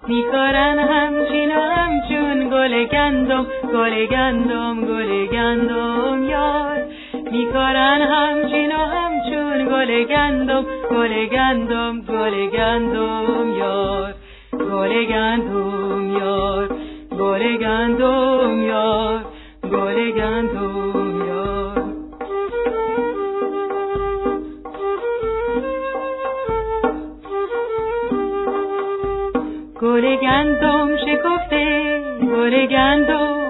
میکارن همچین و همچون گل گندم، گل گندم، گل گندم یار. میکارن همچین و همچون گل گندم، گل گندم، گل گندم یار. گل گندم یار، گل گندم یار، گل گندم یار. گل گندم شکفته، گل گندم